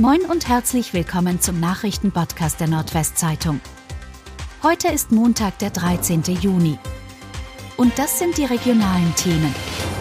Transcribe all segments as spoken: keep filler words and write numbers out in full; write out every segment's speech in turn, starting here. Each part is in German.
Moin und herzlich willkommen zum Nachrichtenpodcast der Nordwestzeitung. Heute ist Montag, der dreizehnte Juni. Und das sind die regionalen Themen.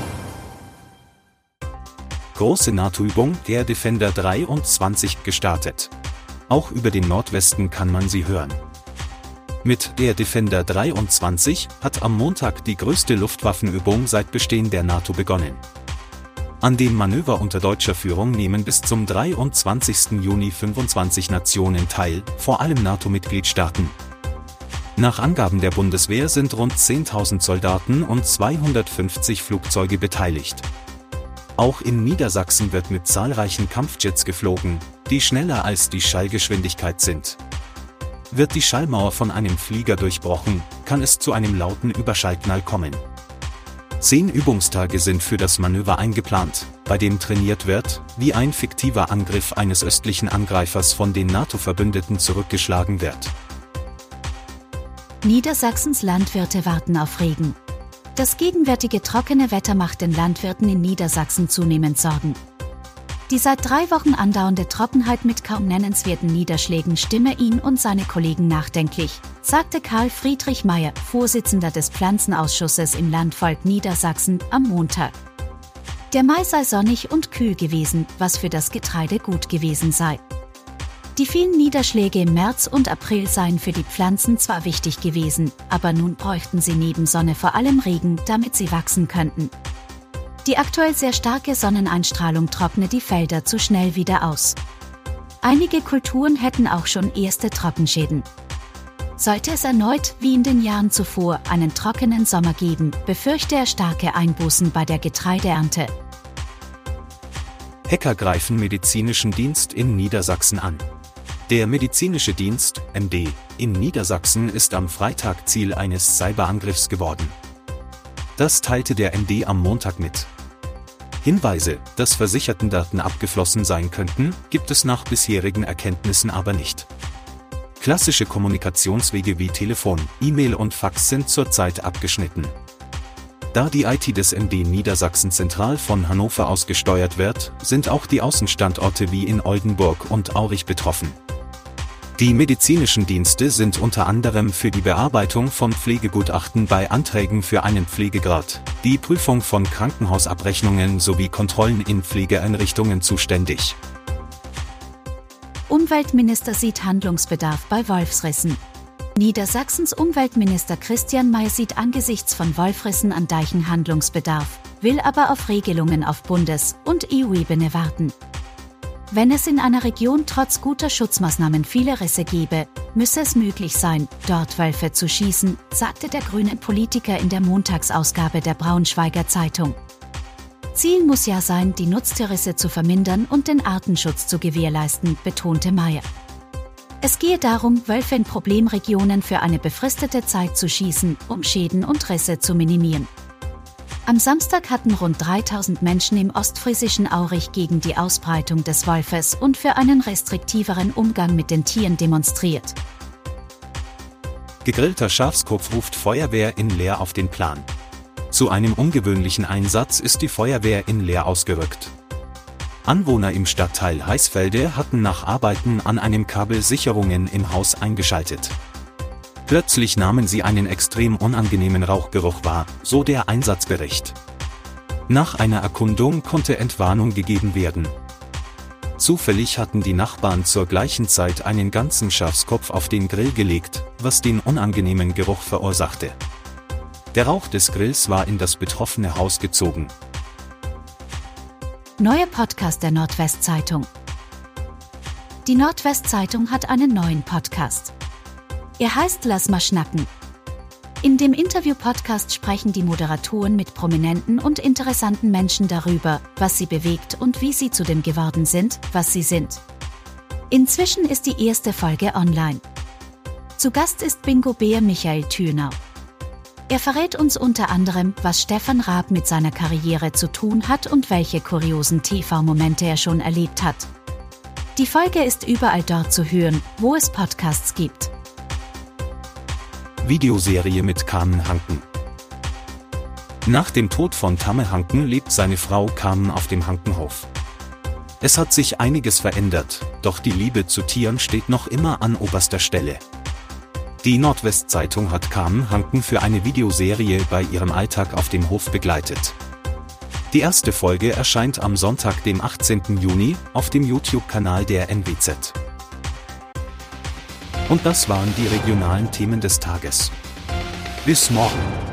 Große NATO-Übung, der Defender dreiundzwanzig gestartet. Auch über den Nordwesten kann man sie hören. Mit der Defender dreiundzwanzig hat am Montag die größte Luftwaffenübung seit Bestehen der NATO begonnen. An dem Manöver unter deutscher Führung nehmen bis zum dreiundzwanzigsten Juni fünfundzwanzig Nationen teil, vor allem NATO-Mitgliedstaaten. Nach Angaben der Bundeswehr sind rund zehntausend Soldaten und zweihundertfünfzig Flugzeuge beteiligt. Auch in Niedersachsen wird mit zahlreichen Kampfjets geflogen, die schneller als die Schallgeschwindigkeit sind. Wird die Schallmauer von einem Flieger durchbrochen, kann es zu einem lauten Überschallknall kommen. Zehn Übungstage sind für das Manöver eingeplant, bei dem trainiert wird, wie ein fiktiver Angriff eines östlichen Angreifers von den NATO-Verbündeten zurückgeschlagen wird. Niedersachsens Landwirte warten auf Regen. Das gegenwärtige trockene Wetter macht den Landwirten in Niedersachsen zunehmend Sorgen. Die seit drei Wochen andauernde Trockenheit mit kaum nennenswerten Niederschlägen stimme ihn und seine Kollegen nachdenklich, sagte Karl Friedrich Meyer, Vorsitzender des Pflanzenausschusses im Landvolk Niedersachsen, am Montag. Der Mai sei sonnig und kühl gewesen, was für das Getreide gut gewesen sei. Die vielen Niederschläge im März und April seien für die Pflanzen zwar wichtig gewesen, aber nun bräuchten sie neben Sonne vor allem Regen, damit sie wachsen könnten. Die aktuell sehr starke Sonneneinstrahlung trockne die Felder zu schnell wieder aus. Einige Kulturen hätten auch schon erste Trockenschäden. Sollte es erneut, wie in den Jahren zuvor, einen trockenen Sommer geben, befürchte er starke Einbußen bei der Getreideernte. Hacker greifen medizinischen Dienst in Niedersachsen an. Der medizinische Dienst, M D, in Niedersachsen ist am Freitag Ziel eines Cyberangriffs geworden. Das teilte der M D am Montag mit. Hinweise, dass Versichertendaten abgeflossen sein könnten, gibt es nach bisherigen Erkenntnissen aber nicht. Klassische Kommunikationswege wie Telefon, E-Mail und Fax sind zurzeit abgeschnitten. Da die I T des M D Niedersachsen zentral von Hannover aus gesteuert wird, sind auch die Außenstandorte wie in Oldenburg und Aurich betroffen. Die medizinischen Dienste sind unter anderem für die Bearbeitung von Pflegegutachten bei Anträgen für einen Pflegegrad, die Prüfung von Krankenhausabrechnungen sowie Kontrollen in Pflegeeinrichtungen zuständig. Umweltminister sieht Handlungsbedarf bei Wolfsrissen. Niedersachsens Umweltminister Christian May sieht angesichts von Wolfrissen an Deichen Handlungsbedarf, will aber auf Regelungen auf Bundes- und E U-Ebene warten. Wenn es in einer Region trotz guter Schutzmaßnahmen viele Risse gebe, müsse es möglich sein, dort Wölfe zu schießen, sagte der grüne Politiker in der Montagsausgabe der Braunschweiger Zeitung. Ziel muss ja sein, die Nutztierrisse zu vermindern und den Artenschutz zu gewährleisten, betonte Meyer. Es gehe darum, Wölfe in Problemregionen für eine befristete Zeit zu schießen, um Schäden und Risse zu minimieren. Am Samstag hatten rund dreitausend Menschen im ostfriesischen Aurich gegen die Ausbreitung des Wolfes und für einen restriktiveren Umgang mit den Tieren demonstriert. Gegrillter Schafskopf ruft Feuerwehr in Leer auf den Plan. Zu einem ungewöhnlichen Einsatz ist die Feuerwehr in Leer ausgerückt. Anwohner im Stadtteil Heisfelde hatten nach Arbeiten an einem Kabel Sicherungen im Haus eingeschaltet. Plötzlich nahmen sie einen extrem unangenehmen Rauchgeruch wahr, so der Einsatzbericht. Nach einer Erkundung konnte Entwarnung gegeben werden. Zufällig hatten die Nachbarn zur gleichen Zeit einen ganzen Schafskopf auf den Grill gelegt, was den unangenehmen Geruch verursachte. Der Rauch des Grills war in das betroffene Haus gezogen. Neuer Podcast der Nordwestzeitung. Die Nordwestzeitung hat einen neuen Podcast. Er heißt Lass mal schnacken. In dem Interview-Podcast sprechen die Moderatoren mit prominenten und interessanten Menschen darüber, was sie bewegt und wie sie zu dem geworden sind, was sie sind. Inzwischen ist die erste Folge online. Zu Gast ist Bingo-Bär Michael Thürnau. Er verrät uns unter anderem, was Stefan Raab mit seiner Karriere zu tun hat und welche kuriosen T V-Momente er schon erlebt hat. Die Folge ist überall dort zu hören, wo es Podcasts gibt. Videoserie mit Carmen Hanken. Nach dem Tod von Tamme Hanken lebt seine Frau Carmen auf dem Hankenhof. Es hat sich einiges verändert, doch die Liebe zu Tieren steht noch immer an oberster Stelle. Die Nordwestzeitung hat Carmen Hanken für eine Videoserie bei ihrem Alltag auf dem Hof begleitet. Die erste Folge erscheint am Sonntag, dem achtzehnten Juni, auf dem YouTube-Kanal der N W Z. Und das waren die regionalen Themen des Tages. Bis morgen!